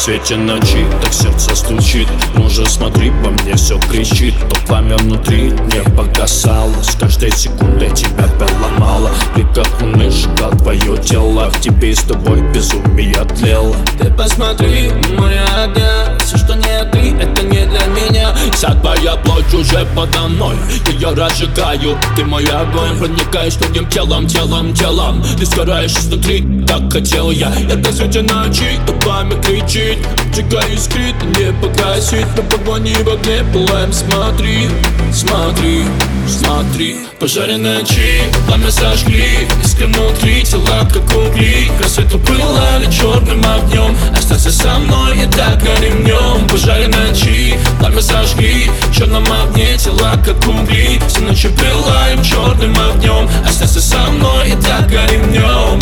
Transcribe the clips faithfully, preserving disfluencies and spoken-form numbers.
свете ночи так сердце стучит. Ну же смотри, по мне все кричит. То пламя внутри не погасало, с каждой секундой тебя переломало. Ты как луны сжигал твое тело, в тебе и с тобой безумие тлело. Ты посмотри, моя огня, все, что не ты, это не для меня. Вся твоя плоть уже подо мной, я ее разжигаю. Ты мой огонь, проникаешь твоим телом, телом, телом. Ты сгораешь изнутри, так хотел я. Это свете ночи, то пламя кричит. Обжигай искрит, не погасит. На погоне в огне пылаем, смотри, смотри, смотри. Пожаре ночи, пламя сожгли. Искры внутри, тела как угли. Рассвету пылали черным огнем. Останься со мной и так горим днем. Пожаре ночи, пламя сожгли. В черном огне тела как угли. Всю ночь пылаем черным огнем. Останься со мной и так горим днем.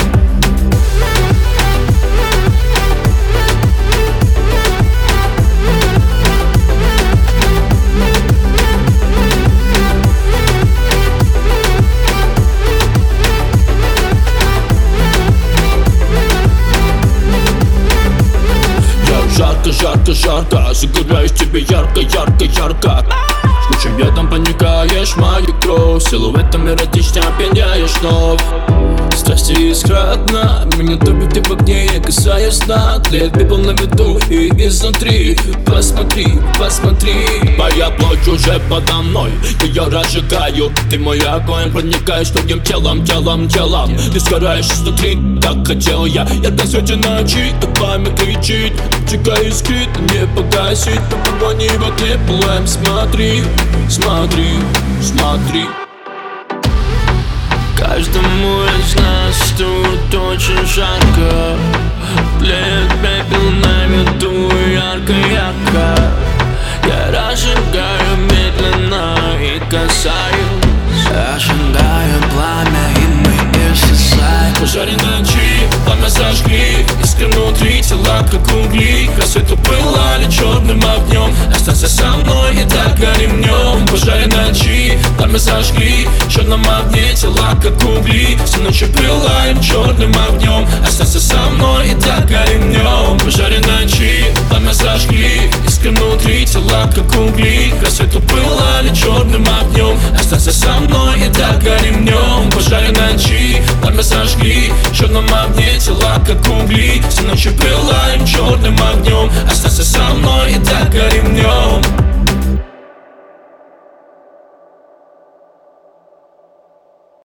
Жарко, жарко, жарко, загораюсь тебе ярко, ярко, ярко. Жгучим ядом проникаешь в мою кровь, силуэтом эротично опьяняешь вновь. Страсти искра одна, меня топит ты в огне, я касаюсь дна. Тлеет пепел на виду и изнутри. Посмотри, посмотри, моя плоть уже подо мной, я ее разжигаю. Ты мой огонь, проникаешь твоим телом, телом, телом. Ты сгораешь изнутри, так хотел я. Я до свете ночи, то пламя кричит. Обжигай искрит, не погасит. На погоне в огне пылаем, смотри, смотри, смотри. Каждому из нас тут очень жарко. Тлеет пепел на виду ярко-ярко. Я разжигаю медленно и касаюсь. Ожидаю пламя и мы исчезаем. Пожаре ночи, пламя сожгли. Искры внутри, тела как угли. Рассвету пылали черным огнем. Останься со мной и так горим днем. Пожаре ночи, пламя сожгли. В черном огне тела как угли. Всю ночь пылаем черным огнем. Останься со мной и так горим днем. Пожаре ночи, пламя сожгли. Искры внутри, тела как угли. Рассвету пылали черным огнем. Останься со мной и так горим днем. Пожаре ночи, пламя сожгли. В черном огне тела как угли. Всю ночь пылаем черным огнем. Останься со мной и так горим днем.